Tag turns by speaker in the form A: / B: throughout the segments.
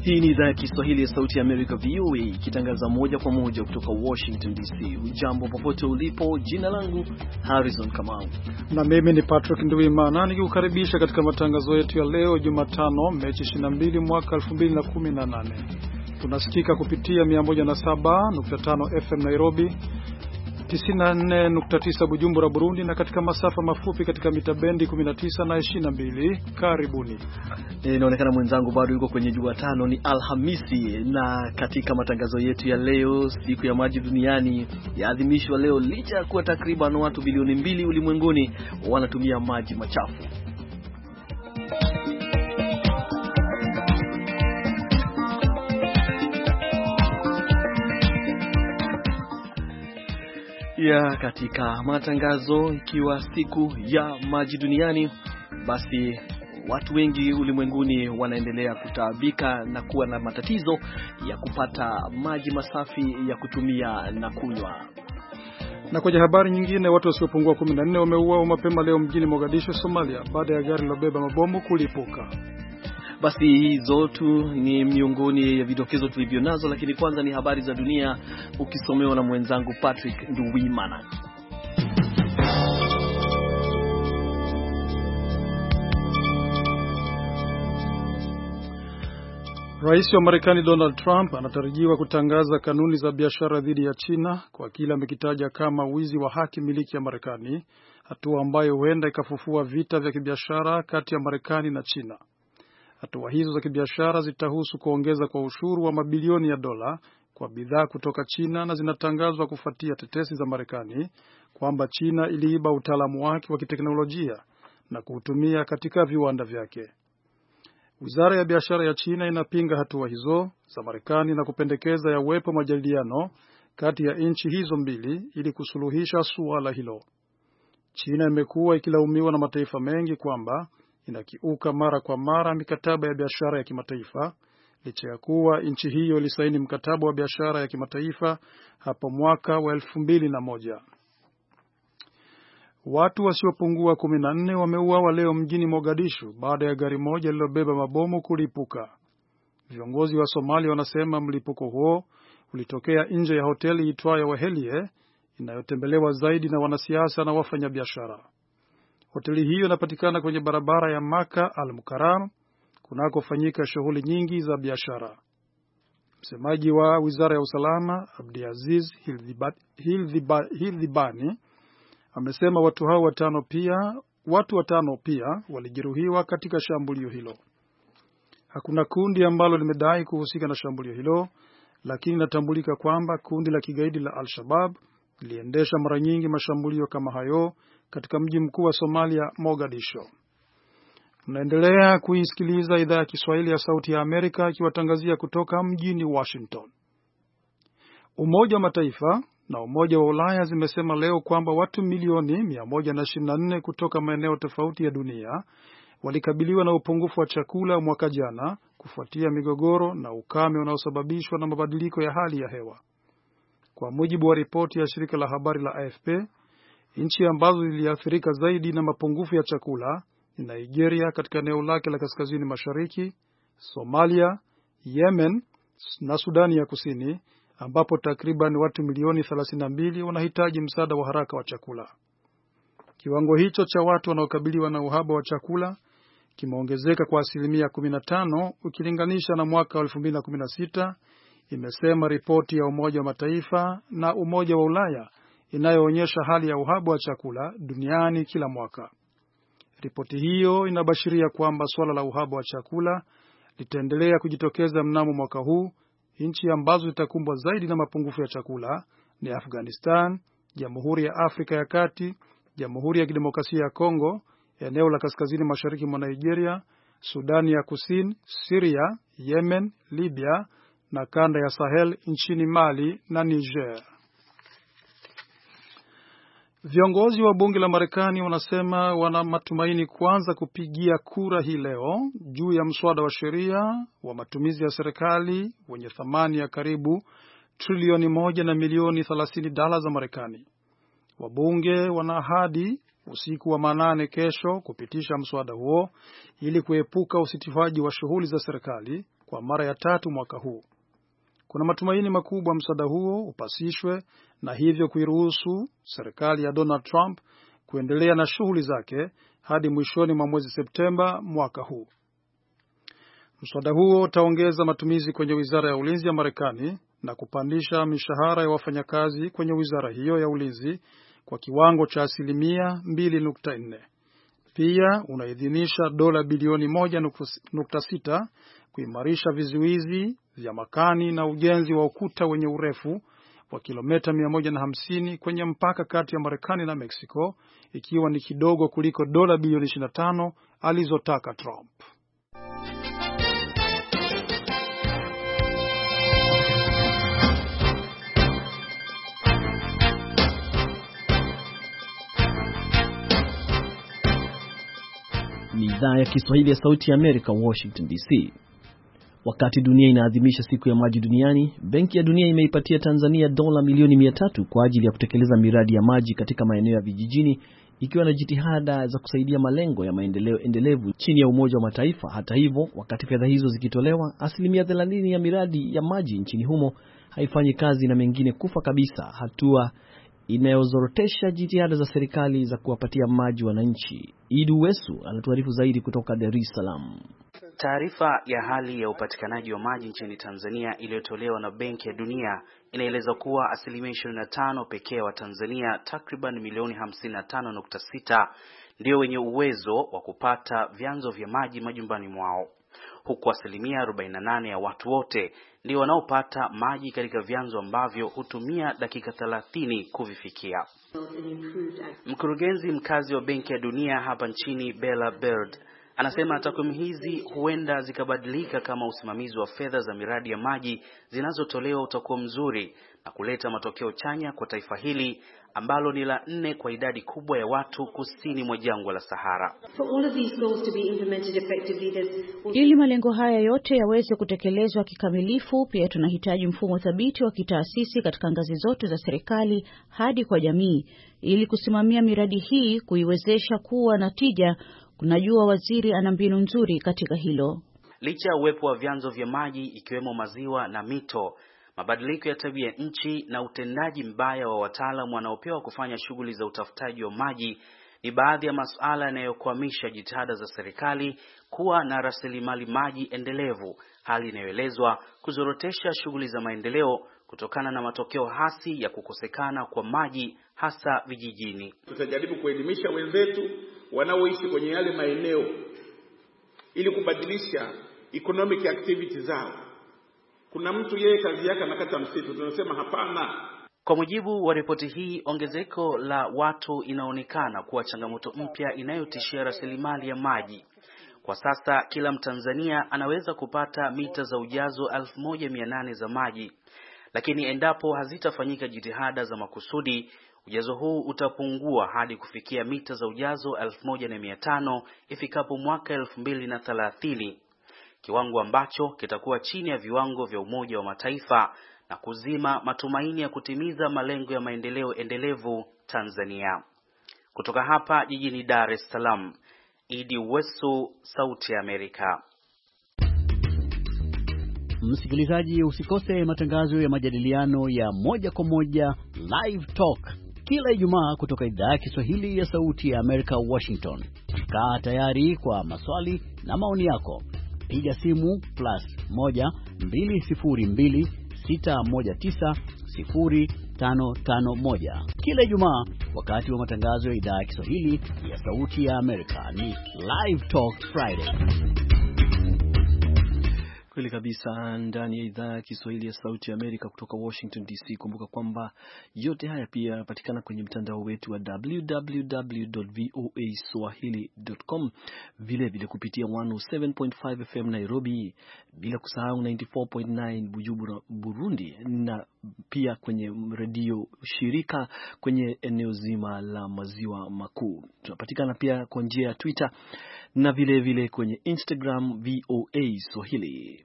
A: Hii ni idhaa ya Kiswahili ya Sauti ya Amerika, VOA, ikitangaza moja kwa moja kutoka Washington DC. Ujambo popote ulipo, jina langu Harrison Kamau.
B: Na mimi ni Patrick Nduwimana, nikikukaribisha katika matangazo yetu ya leo Jumatano, Machi 22 mwaka 2018. Tunasikika kupitia 107.5 FM Nairobi, 94.9 Bujumbura Burundi, na katika masafa mafupi katika mita bendi 19 na 22. Karibuni.
A: Inaonekana mwenzangu bado yuko kwenye Jumatano, ni Alhamisi, na katika matangazo yetu ya leo, siku ya maji duniani yaadhimishwa leo licha ya kuwa takriban watu bilioni 2 ulimwenguni wanatumia maji machafu. Katika matangazo, ikiwa siku ya maji duniani, basi watu wengi ulimwenguni wanaendelea kutaabika na kuwa na matatizo ya kupata maji masafi ya kutumia na kunywa.
B: Na kwenye habari nyingine, watu wasiopungua 14 wameuawa mapema leo mjini Mogadishu, Somalia, baada ya gari lilobeba mabomu kulipuka.
A: Basi hizo tu ni miongoni ya vidokezo tulivyo nazo, lakini kwanza ni habari za dunia ukisomewa na mwenzangu Patrick Nduwimana.
B: Rais wa Marekani Donald Trump anatarajiwa kutangaza kanuni za biashara dhidi ya China kwa kile amekitaja kama wizi wa haki miliki ya Marekani, hatua ambayo huenda ikafufua vita vya kibiashara kati ya Marekani na China. Hatua hizo za kibiashara zitahusu kuongeza kwa ushuru wa mabilioni ya dola kwa bidhaa kutoka China, na zinatangazwa kufuatia tetesi za Marekani kwamba China iliiba utaalamu wake wa kiteknolojia na kuutumia katika viwanda vyake. Wizara ya biashara ya China inapinga hatua hizo za Marekani na kupendekeza yawepo majadiliano kati ya nchi hizo mbili ili kusuluhisha suala hilo. China imekuwa ikilaumiwa na mataifa mengi kwamba inakiuka mara kwa mara mikataba ya biashara ya kimataifa, licha ya kuwa nchi hiyo ilisaini mkataba wa biashara ya kimataifa hapo mwaka wa 2001. Watu wasiopungua 14 wameuawa leo mjini Mogadishu baada ya gari moja lililobeba mabomu kulipuka. Viongozi wa Somalia wanasema mlipuko huo ulitokea nje ya hoteli itwayo Wahelie, inayotembelewa zaidi na wanasiasa na wafanyabiashara. Hoteli hiyo inapatikana kwenye barabara ya Maka Al-Mukarram, kunakofanyika shughuli nyingi za biashara. Msemaji wa Wizara ya Usalama, Abdiaziz Hildhibani, amesema watu watano pia walijeruhiwa katika shambulio hilo. Hakuna kundi ambalo limedai kuhusika na shambulio hilo, lakini inatambulika kwamba kundi la kigaidi la Al-Shabaab liliendesha mara nyingi mashambulio kama hayo katika mji mkuu wa Somalia, Mogadishu. Mnaendelea kuisikiliza idhaa ya Kiswahili ya Sauti ya Amerika ikiwatangazia kutoka mjini Washington. Umoja wa Mataifa na Umoja wa Ulaya zimesema leo kwamba watu milioni 124 kutoka maeneo tofauti ya dunia walikabiliwa na upungufu wa chakula mwaka jana kufuatia migogoro na ukame unaosababishwa na mabadiliko ya hali ya hewa. Kwa mujibu wa ripoti ya shirika la habari la AFP, nchi ambazo ziliathirika zaidi na mapungufu ya chakula ni Nigeria katika eneo lake la kaskazini mashariki, Somalia, Yemen na Sudani ya Kusini, ambapo takriban watu milioni 32 wanahitaji msaada wa haraka wa chakula. Kiwango hicho cha watu wanaokabiliwa na uhaba wa chakula kimeongezeka kwa 15% ukilinganisha na mwaka 2016, imesema ripoti ya Umoja wa Mataifa na Umoja wa Ulaya inayoonyesha hali ya uhaba wa chakula duniani kila mwaka. Ripoti hiyo inabashiria kwamba suala la uhaba wa chakula litaendelea kujitokeza mnamo mwaka huu. Nchi ambazo zitakumbwa zaidi na mapungufu ya chakula ni Afghanistan, Jamhuri ya Afrika ya Kati, Jamhuri ya Kidemokrasia ya Kongo, eneo la kaskazini mashariki mwa Nigeria, Sudani ya Kusini, Syria, Yemen, Libya na kanda ya Sahel nchini Mali na Niger. Viongozi wa bunge la Marekani wanasema wana matumaini kuanza kupigia kura hii leo juu ya mswada wa sheria wa matumizi ya serikali wenye thamani ya karibu trilioni 1 na milioni 30 dola za Marekani. Wabunge wana ahadi usiku wa manane kesho kupitisha mswada huo ili kuepuka usitifaji wa shughuli za serikali kwa mara ya 3 mwaka huu. Kuna matumaini makubwa mswada huo upasishwe na hivyo kuiruhusu serikali ya Donald Trump kuendelea na shughuli zake hadi mwishoni mwa mwezi Septemba mwaka huu. Mswada huo utaongeza matumizi kwenye Wizara ya Ulinzi ya Marekani na kupandisha mishahara ya wafanyakazi kwenye wizara hiyo ya ulinzi kwa kiwango cha 2.4%. Pia unaidhinisha dola bilioni 1.6 kuimarisha vizuizi vya makani na ujenzi wa ukuta wenye urefu wa kilomita 150 kwenye mpaka kati ya Marekani na Mexico, ikiwa ni kidogo kuliko dola bilioni 25 alizotaka Trump.
A: Ni idhaa ya Kiswahili ya Sauti ya Amerika, Washington DC. Wakati dunia inaadhimisha siku ya maji duniani, Benki ya Dunia imeipatia Tanzania dola milioni 300 kwa ajili ya kutekeleza miradi ya maji katika maeneo ya vijijini, ikiwa na jitihada za kusaidia malengo ya maendeleo endelevu chini ya Umoja wa Mataifa. Hata hivyo, wakati fedha hizo zikitolewa, 30% ya miradi ya maji nchini humo haifanyi kazi na mengine kufa kabisa, hatua inayozorotesha jitihada za serikali za kuwapatia maji wananchi. Idu Wesu anatuarifu zaidi kutoka Dar es Salaam.
C: Taarifa ya hali ya upatikanaji wa maji nchini Tanzania iliyotolewa na Benki ya Dunia inaeleza kuwa 25% pekee wa Tanzania, takriban milioni 55.6, ndio wenye uwezo wa kupata vyanzo vya maji majumbani mwao, huku 48% ya watu wote ndio wanaopata maji katika vyanzo ambavyo hutumia dakika 30 kuvifikia. Mkurugenzi mkazi wa Benki ya Dunia hapa nchini, Bella Bird, anasema takwimu hizi huenda zikabadilika kama usimamizi wa fedha za miradi ya maji zinazotolewa utakuwa mzuri na kuleta matokeo chanya kwa taifa hili ambalo ni la 4 kwa idadi kubwa ya watu kusini mwa jangwa la Sahara.
D: Ili malengo haya yote yaweze kutekelezwa kikamilifu, pia tunahitaji mfumo thabiti wa kitaasisi katika ngazi zote za serikali hadi kwa jamii, ili kusimamia miradi hii, kuiwezesha kuwa na tija. Kunajua waziri ana mbinu nzuri katika hilo.
C: Licha ya uwepo wa vyanzo vya maji ikiwemo maziwa na mito, mabadiliko ya tabia nchi na utendaji mbaya wa wataalamu wanaopewa kufanya shughuli za utafutaji wa maji ni baadhi ya masuala yanayokwamisha jitihada za serikali kuwa na rasilimali maji endelevu, hali inayoelezwa kuzorotesha shughuli za maendeleo kutokana na matokeo hasi ya kukosekana kwa maji hasa vijijini.
E: Tutajaribu kuelimisha wenzetu wanaoishi kwenye yale maeneo ili kubadilisha economic activity zao. Kuna mtu yeye kazi yake anakata msitu, tunasema hapana.
C: Kwa mujibu wa ripoti hii, ongezeko la watu inaonekana kuwa changamoto mpya inayotishia rasilimali ya maji. Kwa sasa kila Mtanzania anaweza kupata mita za ujazo 1800 za maji, lakini endapo hazitafanyika jitihada za makusudi, ujazo huu utapungua hadi kufikia mita za ujazo 1500 ifikapo mwaka 2030, kiwango ambacho kitakuwa chini ya viwango vya Umoja wa Mataifa na kuzima matumaini ya kutimiza malengo ya maendeleo endelevu Tanzania. Kutoka hapa jijini Dar es Salaam, Idi Wesu, Sauti ya Amerika.
F: Msikilizaji, usikose matangazo ya majadiliano ya moja kwa moja Live Talk kila Ijumaa kutoka idhaa ya Kiswahili ya Sauti ya Amerika, Washington. Kaa tayari kwa maswali na maoni yako. Piga simu +1 202 619 0551 kila Ijumaa wakati wa matangazo ya idhaa ya Kiswahili ya Sauti ya Amerika. Ni Live Talk Friday.
A: Kweli kabisa, ndani ya idhaa ya Kiswahili ya Sauti ya Amerika kutoka Washington DC. Kumbuka kwamba yote haya pia yanapatikana kwenye mtandao wetu wa www.voaswahili.com, vile vile kupitia 107.5 FM Nairobi, bila kusahau 94.9 Bujumbura Burundi, na pia kwenye redio shirika kwenye eneo zima la Maziwa Makuu. Tunapatikana pia kwa njia ya Twitter na vile vile kwenye Instagram VOA Swahili.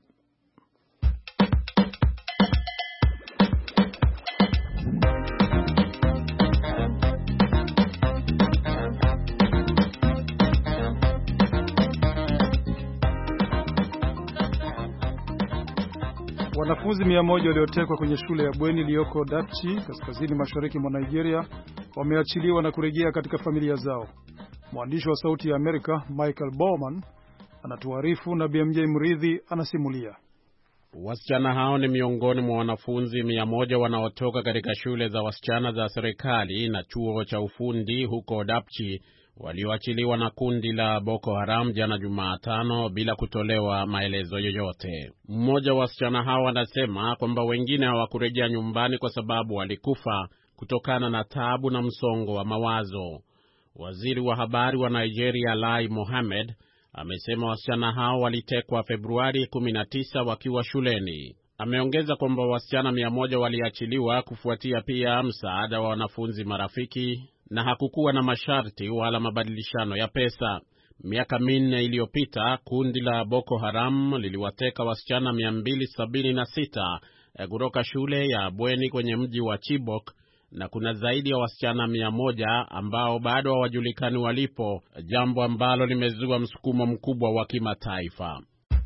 B: Wanafunzi 100 waliotekwa kwenye shule ya bweni iliyoko Dapchi, kaskazini mashariki mwa Nigeria, wameachiliwa na kurejea katika familia zao. Mwandishi wa Sauti ya Amerika Michael Bowman anatuarifu na BMJ Mridhi anasimulia.
G: Wasichana hao ni miongoni mwa wanafunzi 100 wanaotoka katika shule za wasichana za serikali na chuo cha ufundi huko Dapchi, walioachiliwa na kundi la Boko Haram jana Jumatano bila kutolewa maelezo yoyote. Mmoja wa wasichana hao anasema kwamba wengine hawakurejea nyumbani kwa sababu walikufa kutokana na taabu na msongo wa mawazo. Waziri wa habari wa Nigeria Lai Mohammed amesema wasichana hao walitekwa Februari 19 wakiwa shuleni. Ameongeza kwamba wasichana 100 waliachiliwa kufuatia pia msaada wa wanafunzi marafiki na hakukuwa na masharti wala mabadilishano ya pesa. Miaka 4 iliyopita kundi la Boko Haram liliwateka wasichana 276 kutoka shule ya bweni kwenye mji wa Chibok, na kuna zaidi ya wasichana 100 ambao bado hawajulikani walipo, jambo ambalo limezua msukumo mkubwa wa kimataifa.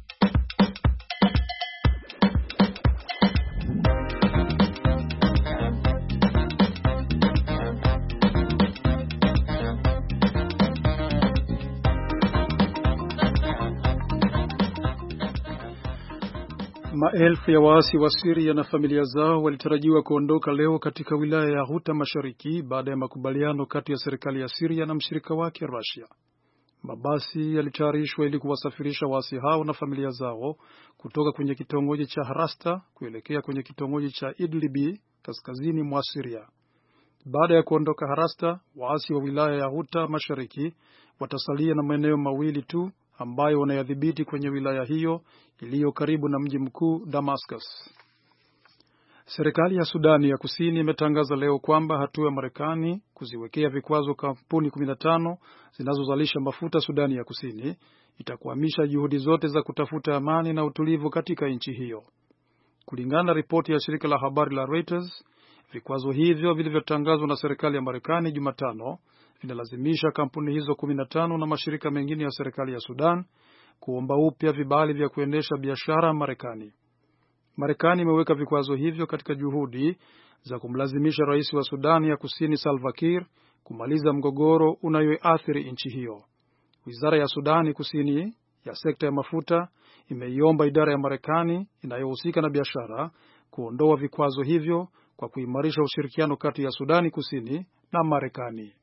B: Maelfu ya waasi wa Syria na familia zao walitarajiwa kuondoka leo katika wilaya ya Ghouta Mashariki baada ya makubaliano kati ya serikali ya Syria na mshirika wake Russia. Mabasi yalitayarishwa ili kuwasafirisha waasi hao na familia zao kutoka kwenye kitongoji cha Harasta kuelekea kwenye kitongoji cha Idlib kaskazini mwa Syria. Baada ya kuondoka Harasta, waasi wa wilaya ya Ghouta Mashariki watasalia na maeneo mawili tu ambayo wanayadhibiti kwenye wilaya hiyo iliyo karibu na mji mkuu Damascus. Serikali ya Sudani ya Kusini imetangaza leo kwamba hatua ya Marekani kuziwekea vikwazo kampuni 15 zinazozalisha mafuta Sudani ya Kusini itakwamisha juhudi zote za kutafuta amani na utulivu katika nchi hiyo. Kulingana na ripoti ya shirika la habari la Reuters, vikwazo hivyo vilivyotangazwa na serikali ya Marekani Jumatano vinalazimisha kampuni hizo 15 na mashirika mengine ya serikali ya Sudan kuomba upya vibali vya kuendesha biashara Marekani. Marekani imeweka vikwazo hivyo katika juhudi za kumlazimisha rais wa Sudan ya Kusini Salva Kiir kumaliza mgogoro unayoathiri nchi hiyo. Wizara ya Sudani Kusini ya sekta ya mafuta imeiomba idara ya Marekani inayohusika na biashara kuondoa vikwazo hivyo kwa kuimarisha ushirikiano kati ya Sudani Kusini na Marekani.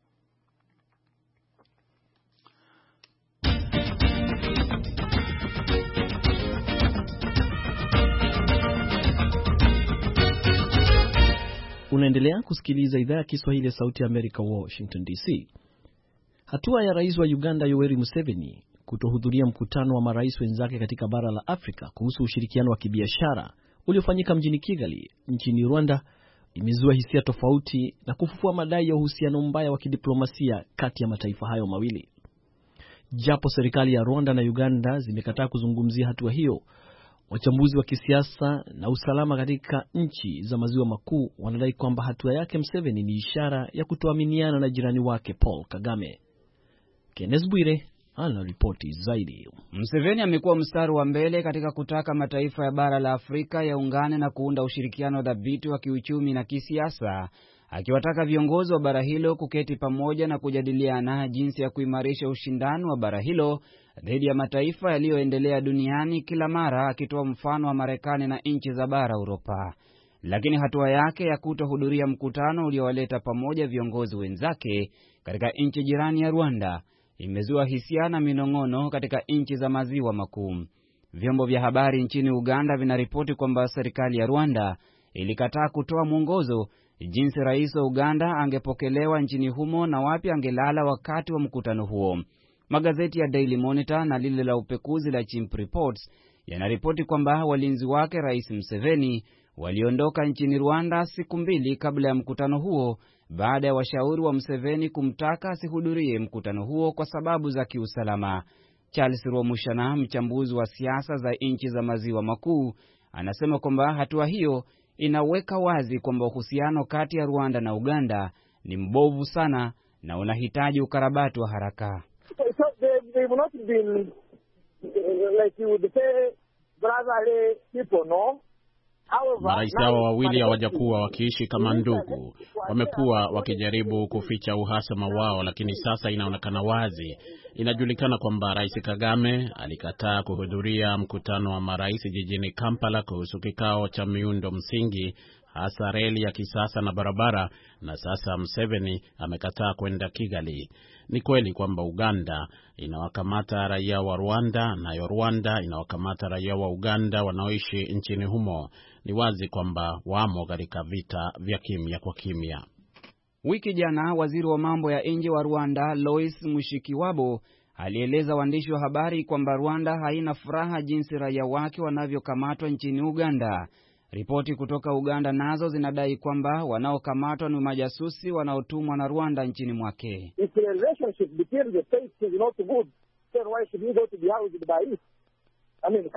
A: Unaendelea kusikiliza idhaa ya Kiswahili ya Sauti ya Amerika, Washington DC. Hatua ya rais wa Uganda Yoweri Museveni kutohudhuria mkutano wa marais wenzake katika bara la Afrika kuhusu ushirikiano wa kibiashara uliofanyika mjini Kigali nchini Rwanda imezua hisia tofauti na kufufua madai ya uhusiano mbaya wa kidiplomasia kati ya mataifa hayo mawili. Japo serikali ya Rwanda na Uganda zimekataa kuzungumzia hatua hiyo, wachambuzi wa kisiasa na usalama katika nchi za maziwa makuu wanadai kwamba hatua yake Museveni ni ishara ya kutoaminiana na jirani wake Paul Kagame. Kenneth Bwire ana ripoti zaidi.
H: Museveni amekuwa mstari wa mbele katika kutaka mataifa ya bara la Afrika yaungane na kuunda ushirikiano dhabiti wa kiuchumi na kisiasa, akiwataka viongozi wa bara hilo kuketi pamoja na kujadiliana jinsi ya kuimarisha ushindani wa bara hilo dhidi ya mataifa yaliyoendelea duniani, kila mara akitoa mfano wa Marekani na nchi za bara Uropa. Lakini hatua yake ya kutohudhuria mkutano uliowaleta pamoja viongozi wenzake katika nchi jirani ya Rwanda imezua hisia na minong'ono katika nchi za maziwa makuu. Vyombo vya habari nchini Uganda vinaripoti kwamba serikali ya Rwanda ilikataa kutoa mwongozo jinsi rais wa Uganda angepokelewa nchini humo na wapi angelala wakati wa mkutano huo. Magazeti ya Daily Monitor na lile la upekuzi la Chimp Reports yanaripoti kwamba walinzi wake Rais Museveni waliondoka nchini Rwanda siku 2 kabla ya mkutano huo, baada ya washauri wa Museveni kumtaka asihudhurie mkutano huo kwa sababu za kiusalama. Charles Rwamushana, mchambuzi wa siasa za nchi za maziwa makuu, anasema kwamba hatua hiyo inaweka wazi kwamba uhusiano kati ya Rwanda na Uganda ni mbovu sana na unahitaji ukarabati wa haraka.
I: So they will not be like you would say brotherly people, no?
G: Marais hao wawili hawajakuwa wakiishi kama ndugu. Wamekuwa wakijaribu kuficha uhasama wao, lakini sasa inaonekana wazi. Inajulikana kwamba Rais Kagame alikataa kuhudhuria mkutano wa marais jijini Kampala kuhusu kikao cha miundo msingi, hasa reli ya kisasa na barabara, na sasa Museveni amekataa kwenda Kigali. Ni kweli kwamba Uganda inawakamata raia wa Rwanda, nayo Rwanda inawakamata raia wa Uganda wanaoishi nchini humo. Ni wazi kwamba wamo katika vita vya kimya kwa kimya.
H: Wiki jana waziri wa mambo ya nje wa Rwanda Louis Mushikiwabo alieleza waandishi wa habari kwamba Rwanda haina furaha jinsi raia wake wanavyokamatwa nchini Uganda. Ripoti kutoka Uganda nazo zinadai kwamba wanaokamatwa ni majasusi wanaotumwa na Rwanda nchini mwake.
I: If the relationship between the states is not good, then why should you go to be housed by it? I mean,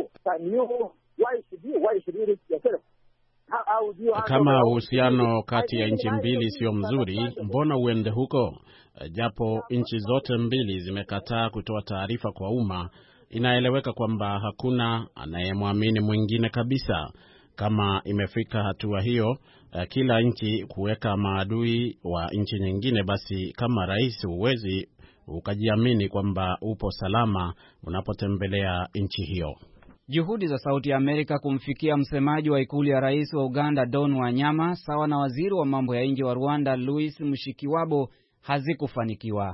I: why should you risk yourself?
G: Kama uhusiano kati ya nchi mbili sio mzuri, mbona uende huko? Japo nchi zote mbili zimekataa kutoa taarifa kwa umma, inaeleweka kwamba hakuna anayemwamini mwingine kabisa. Kama imefika hatua hiyo, kila nchi kuweka maadui wa nchi nyingine, basi kama rais huwezi ukajiamini kwamba upo salama unapotembelea nchi hiyo.
H: Juhudi za Sauti ya Amerika kumfikia msemaji wa ikulu ya rais wa Uganda Don Wanyama sawa na waziri wa mambo ya nje wa Rwanda Louis Mushikiwabo hazikufanikiwa.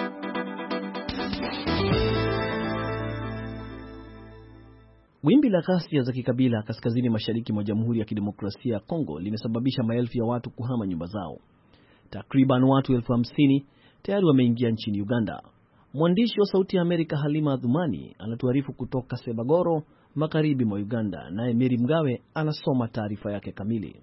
A: Wimbi la ghasia za kikabila kaskazini mashariki mwa Jamhuri ya Kidemokrasia ya Kongo limesababisha maelfu ya watu kuhama nyumba zao. Takriban watu 50,000 tayari wameingia nchini Uganda. Mwandishi wa Sauti ya Amerika Halima Adhumani anatuarifu kutoka Sebagoro, magharibi mwa Uganda, naye Mary Mgawe anasoma taarifa yake kamili.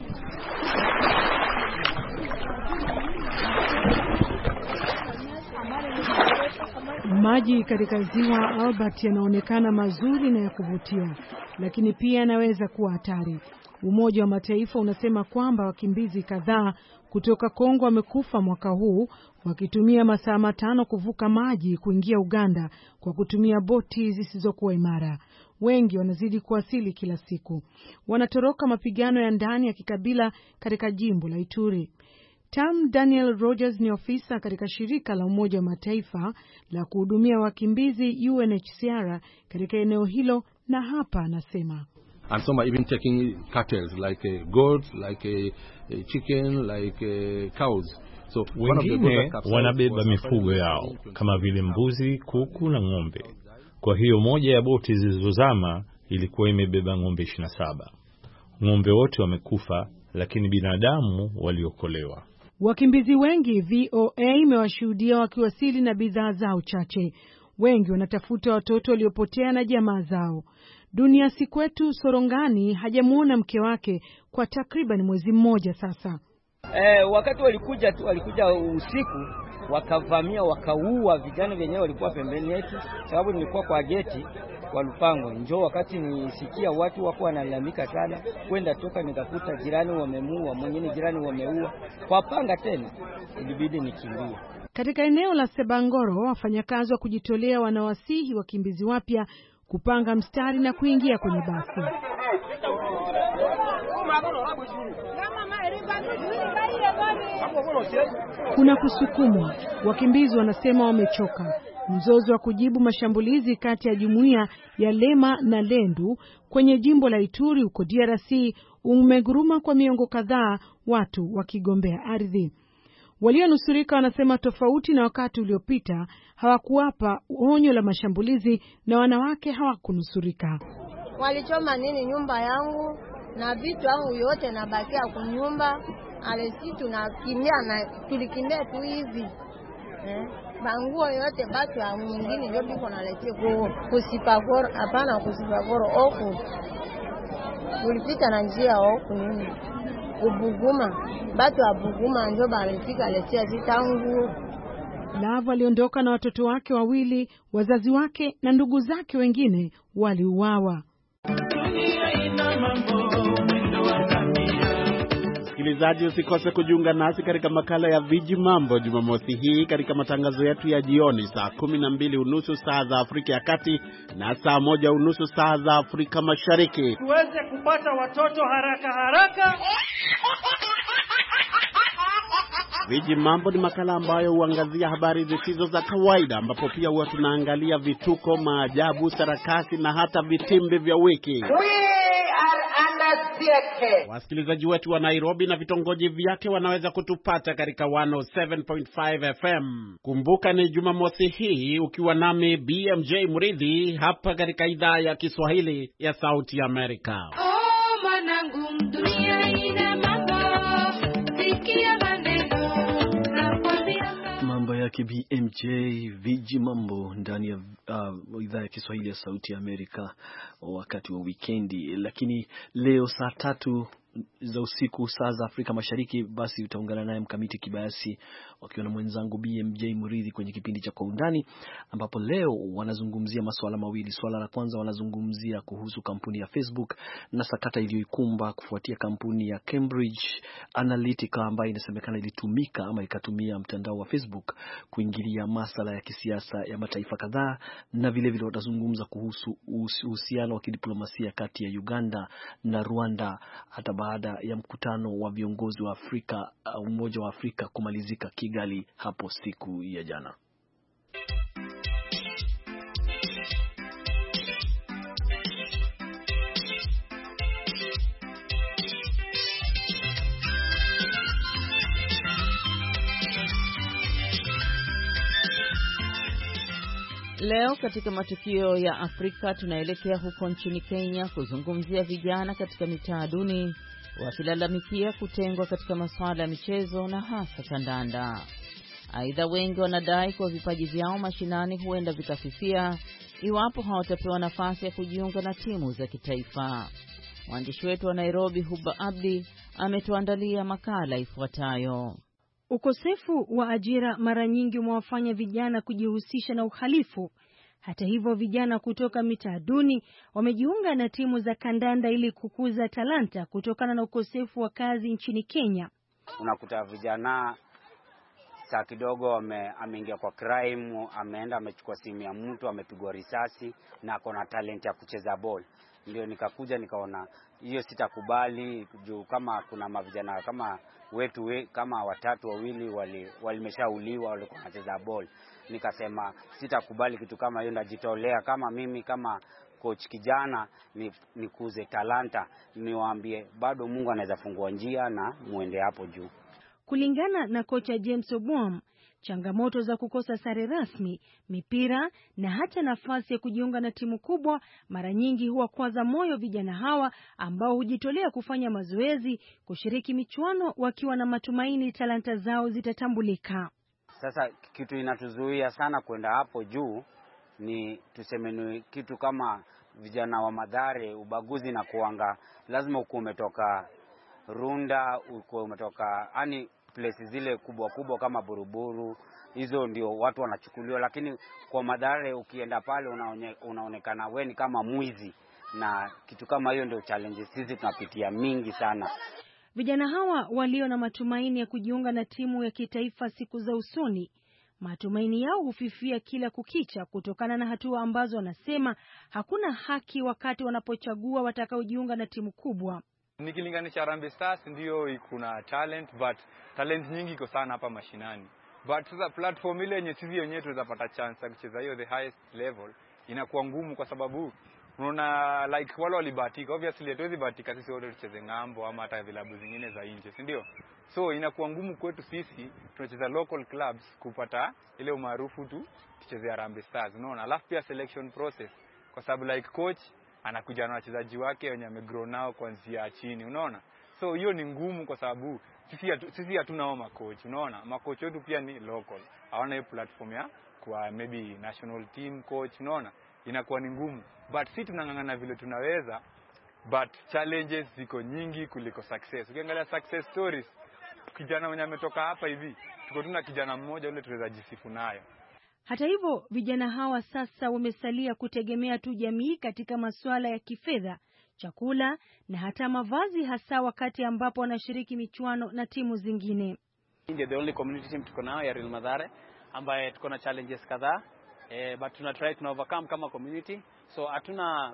J: Maji katika ziwa Albert yanaonekana mazuri na ya kuvutia, lakini pia yanaweza kuwa hatari. Umoja wa Mataifa unasema kwamba wakimbizi kadhaa kutoka Kongo wamekufa mwaka huu wakitumia masaa 5 kuvuka maji kuingia Uganda kwa kutumia boti zisizokuwa imara. Wengi wanazidi kuwasili kila siku. Wanatoroka mapigano ya ndani ya kikabila katika jimbo la Ituri. Tam Daniel Rogers ni ofisa katika shirika la Umoja wa Mataifa la kuhudumia wakimbizi UNHCR katika eneo hilo, na hapa anasema,
K: and some are even taking cattle like goats, like chicken, like cows. So
L: wengine wanabeba mifugo yao kama vile mbuzi, kuku na ng'ombe. Kwa hiyo moja ya boti zilizozama ilikuwa imebeba ng'ombe 27. Ng'ombe wote wamekufa, lakini binadamu waliokolewa.
J: Wakimbizi wengi VOA imewashuhudia wakiwasili na bidhaa zao chache. Wengi wanatafuta watoto waliopotea na jamaa zao. Dunia Sikwetu Sorongani hajamuona mke wake kwa takriban mwezi mmoja sasa.
M: Wakati walikuja usiku, wakavamia, wakaua vijana wenyewe walikuwa pembeni yetu, sababu nilikuwa kwa geti kwa lupango. Njoo wakati nisikia watu wako wanalalamika sana, kwenda toka nikakuta jirani wamemuua, mwingine jirani wameua kwa panga tena, ilibidi nikimbie.
J: Katika eneo la Sebangoro, wafanyakazi wa kujitolea wanawasihi wakimbizi wapya kupanga mstari na kuingia kwenye basi. Kuna kusukumwa. Wakimbizi wanasema wamechoka. Mzozo wa kujibu mashambulizi kati ya jumuiya ya Lema na Lendu kwenye jimbo la Ituri huko DRC umeguruma kwa miongo kadhaa, watu wakigombea ardhi. Walionusurika wanasema tofauti na wakati uliopita, hawakuwapa onyo la mashambulizi na wanawake hawakunusurika.
N: Walichoma nyumba yangu na vitu yangu yote na bakia kunyumba. Alesi tunakimbia na tulikimbia tu hivi. Banguo yote batu ya mwingine ndio biko naletea kusipagoro, hapana kusipagoro oku. Ulipita na njia oku nini? Ubuguma, batu wa Buguma ndio balifika letea zitangu.
J: Lava aliondoka na watoto wake wawili, wazazi wake na ndugu zake wengine waliuawa.
O: Msikilizaji, usikose kujiunga nasi katika makala ya Viji Mambo Jumamosi hii katika matangazo yetu ya jioni saa 12:30 saa za Afrika ya Kati na saa 1:30 saa za Afrika Mashariki.
P: Tuweze kupata watoto haraka.
O: Viji Mambo ni makala ambayo huangazia habari zisizo za kawaida, ambapo pia huwa tunaangalia vituko, maajabu, sarakasi na hata vitimbi vya wiki. Wasikilizaji wetu wa Nairobi na vitongoji vyake wanaweza kutupata katika 107.5 FM. Kumbuka ni Jumamosi hii ukiwa nami BMJ Muridhi hapa katika idhaa ya Kiswahili ya Sauti ya Amerika.
Q: Oh, manangu, dunia ina mambo, sikia maneno,
A: mambo yake BMJ, Viji Mambo ndani ya idhaa ya Kiswahili ya Sauti ya Amerika wakati wa wikendi. Lakini leo saa 3 za usiku saa za Afrika Mashariki, basi utaungana naye Mkamiti Kibayasi wakiwa na mwenzangu BMJ Muridhi kwenye kipindi cha Kwa Undani, ambapo leo wanazungumzia masuala mawili. Swala la kwanza wanazungumzia kuhusu kampuni ya Facebook na sakata iliyoikumba kufuatia kampuni ya Cambridge Analytica ambayo inasemekana ilitumika ama ikatumia mtandao wa Facebook kuingilia masuala ya kisiasa ya mataifa kadhaa, na vile vile watazungumza kuhusu uhusiano wa kidiplomasia kati ya Uganda na Rwanda hata baada ya mkutano wa viongozi wa Afrika, Umoja wa Afrika kumalizika Kigali hapo siku ya jana.
D: Leo katika matukio ya Afrika tunaelekea huko nchini Kenya kuzungumzia vijana katika mitaa duni wakilalamikia kutengwa katika masuala ya michezo na hasa kandanda. Aidha, wengi wanadai kwa vipaji vyao mashinani huenda vikafifia iwapo hawatapewa nafasi ya kujiunga na timu za kitaifa. Mwandishi wetu wa Nairobi Huba Abdi ametuandalia makala ifuatayo.
J: Ukosefu wa ajira mara nyingi umewafanya vijana kujihusisha na uhalifu. Hata hivyo, vijana kutoka mitaa duni wamejiunga na timu za kandanda ili kukuza talanta kutokana na ukosefu wa kazi nchini Kenya.
R: Unakuta vijana saa kidogo ameingia kwa crime, ameenda amechukua simu ya mtu, amepigwa risasi na ako na talent ya kucheza ball. Ndio nikakuja nikaona hiyo sitakubali, juu kama kuna mavijana kama wetu kama 2 walimeshauliwa walikuwa wanacheza ball. Nikasema sitakubali kitu kama hiyo, ndajitolea kama mimi kama coach kijana nikuze talanta, niwaambie bado Mungu anaweza fungua njia na muende hapo juu.
J: Kulingana na kocha James Obwam, changamoto za kukosa sare rasmi, mipira na hata nafasi ya kujiunga na timu kubwa mara nyingi huwakwaza moyo vijana hawa ambao hujitolea kufanya mazoezi, kushiriki michuano wakiwa na matumaini talanta zao zitatambulika.
R: Sasa kitu inatuzuia sana kwenda hapo juu ni tuseme ni kitu kama vijana wa Mathare, ubaguzi na kuanga lazima uko umetoka Runda, uko umetoka places zile kubwa kubwa kama Buruburu, hizo ndio watu wanachukuliwa. Lakini kwa Mathare ukienda pale unaonekana wewe ni kama mwizi, na kitu kama hiyo ndio challenge sisi tunapitia mingi sana.
J: Vijana hawa walio na matumaini ya kujiunga na timu ya kitaifa siku za usoni, matumaini yao hufifia kila kukicha kutokana na hatua ambazo wanasema hakuna haki wakati wanapochagua watakaojiunga na timu kubwa.
S: Nikilinganisha Harambee Stars ndio kuna talent, but talent nyingi iko sana hapa mashinani. But sasa platform ile yenye sisi wenyewe tunapata chance ya kucheza hiyo the highest level inakuwa ngumu, kwa sababu unaona like wale walibahatika, obviously hatuwezi bahatika sisi wote tucheze ngambo ama hata vilabu zingine za nje, si ndio? So inakuwa ngumu kwetu sisi tunacheza local clubs kupata ile umaarufu tu tucheze Harambee Stars, unaona. Alafu pia selection process, kwa sababu like coach anakuja na wachezaji wake wenye amegrow nao kuanzia chini, unaona. So hiyo ni ngumu kwa sababu sisi hatuna makocha, unaona. Makocha wetu pia ni local, hawana hiyo platform ya kwa maybe national team coach, unaona. Inakuwa ni ngumu, but sisi tunang'ang'ana vile tunaweza, but challenges ziko nyingi kuliko success. Ukiangalia success stories, kijana mwenye ametoka hapa hivi, tuko tuna kijana mmoja yule tunaweza jisifu nayo.
J: Hata hivyo, vijana hawa sasa wamesalia kutegemea tu jamii katika masuala ya kifedha.
T: chakula na hata mavazi, hasa wakati ambapo wanashiriki michuano na timu zingine.
U: Ndio the only community team tuko nayo ya Real Madhare ambaye tuko na challenges kadhaa, but tuna try to overcome kama community. So hatuna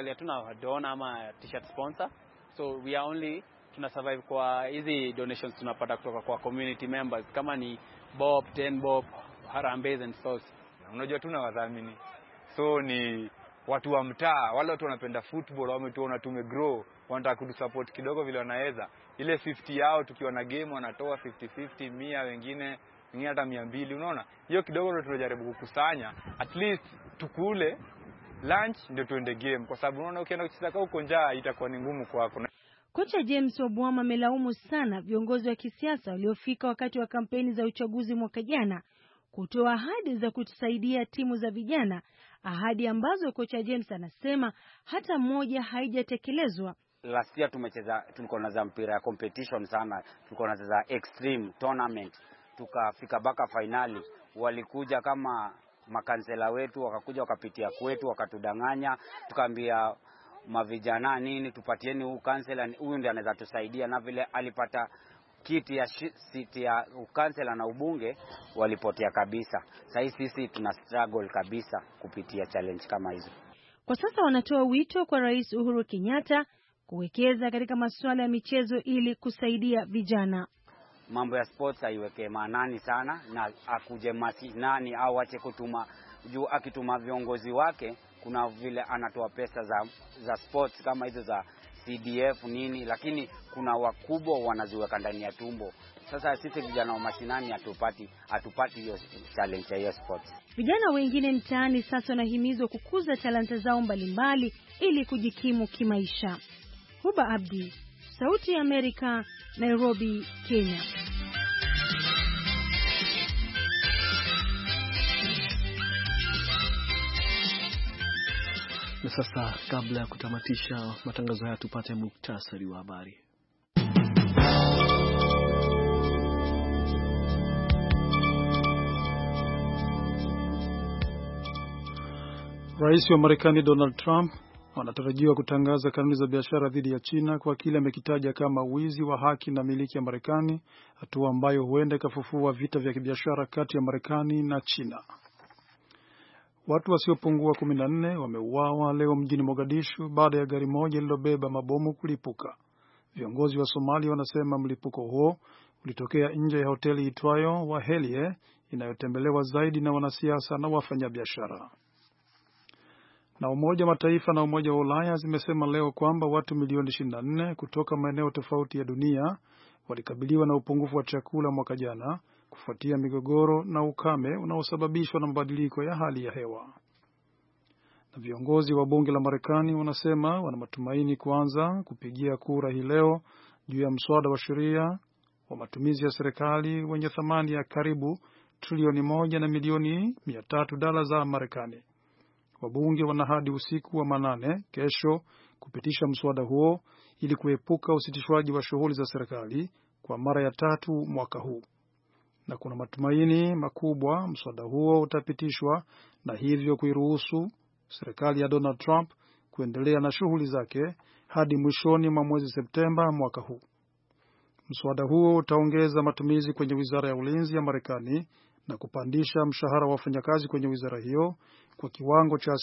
U: donor ama t-shirt sponsor, so we are only tuna survive kwa hizi donations tunapata kutoka kwa community members, kama ni bob, 10 bob, harambee and sauce.
S: Unajua tuna wadhamini, so ni watu wa mtaa, wale watu wanapenda football, wametuona tumegrow, wanataka kutusupport kidogo vile wanaweza. Ile 50 yao tukiwa na game wanatoa 50-50, 100 wengine hata 200, unaona? Hiyo kidogo ndio tunajaribu kukusanya, at least tukule lunch ndio tuende game, kwa sababu unaona ukienda kucheza huko njaa itakuwa ni ngumu kwako.
T: Kocha James Obwama amelaumu sana viongozi wa kisiasa waliofika wakati wa kampeni za uchaguzi mwaka jana kutoa ahadi za kutusaidia timu za vijana, ahadi ambazo kocha James anasema hata moja haijatekelezwa.
R: Last year tulikuwa na mpira ya competition sana, tulikuwa na extreme tournament, tukafika baka finali. Walikuja kama makansela wetu, wakakuja wakapitia kwetu, wakatudanganya, tukaambia mavijana nini, tupatieni huu kansela, huyu ndiye anaweza tusaidia, na vile alipata kiti ya siti ya ukansela na ubunge walipotea kabisa. Sasa sisi tuna struggle kabisa kupitia challenge kama hizo.
T: Kwa sasa wanatoa wito kwa Rais Uhuru Kenyatta kuwekeza katika masuala ya michezo ili kusaidia vijana.
R: Mambo ya sports haiweke maanani sana, na akuje mashinani au ache kutuma juu, akituma viongozi wake kuna vile anatoa pesa za sports kama hizo za CDF nini, lakini kuna wakubwa wanaziweka ndani ya tumbo. Sasa sisi vijana wa mashinani hatupati hiyo challenge ya sports.
T: Vijana wengine mtaani sasa wanahimizwa kukuza talanta zao mbalimbali ili kujikimu kimaisha. Huba Abdi, Sauti ya Amerika, Nairobi, Kenya.
A: Na sasa kabla ya kutamatisha matangazo haya tupate muktasari wa habari.
B: Rais wa Marekani Donald Trump anatarajiwa kutangaza kanuni za biashara dhidi ya China kwa kile amekitaja kama wizi wa haki na miliki ya Marekani, hatua ambayo huenda ikafufua vita vya kibiashara kati ya Marekani na China. Watu wasiopungua 14 wameuawa leo mjini Mogadishu baada ya gari moja lililobeba mabomu kulipuka. Viongozi wa Somalia wanasema mlipuko huo ulitokea nje ya hoteli itwayo Wahelie inayotembelewa zaidi na wanasiasa na wafanyabiashara. Na Umoja wa Mataifa na Umoja wa Ulaya zimesema leo kwamba watu milioni 24 kutoka maeneo tofauti ya dunia walikabiliwa na upungufu wa chakula mwaka jana kufuatia migogoro na ukame unaosababishwa na mabadiliko ya hali ya hewa. Na viongozi wa bunge la Marekani wanasema wana matumaini kuanza kupigia kura hii leo juu ya mswada wa sheria wa matumizi ya serikali wenye thamani ya karibu trilioni 1 na milioni 300 dola za Marekani. Wabunge wana hadi usiku wa manane kesho kupitisha mswada huo ili kuepuka usitishwaji wa shughuli za serikali kwa mara ya 3 mwaka huu. Na kuna matumaini makubwa mswada huo utapitishwa na hivyo kuiruhusu serikali ya Donald Trump kuendelea na shughuli zake hadi mwishoni mwa mwezi Septemba mwaka huu. Mswada huo utaongeza matumizi kwenye Wizara ya Ulinzi ya Marekani na kupandisha mshahara wa wafanyakazi kwenye wizara hiyo kwa kiwango cha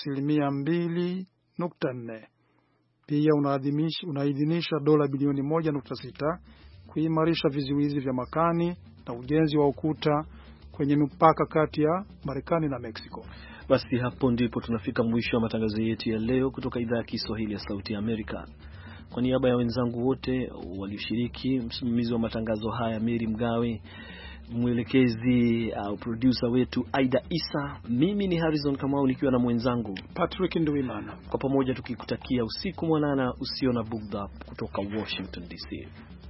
B: 2.4. Pia unaidhinisha dola bilioni 1.6 kuimarisha vizuizi vya makani na ujenzi wa ukuta kwenye mpaka kati ya Marekani na Mexico.
A: Basi hapo ndipo tunafika mwisho wa matangazo yetu ya leo kutoka idhaa ya Kiswahili ya Sauti ya Amerika. Kwa niaba ya wenzangu wote walioshiriki, msimamizi wa matangazo haya Mary Mgawe, mwelekezi au producer wetu Aida Isa, mimi ni Harrison Kamau nikiwa na mwenzangu
B: Patrick Nduwimana,
A: kwa pamoja tukikutakia usiku mwanana usio na bugdha kutoka Washington DC.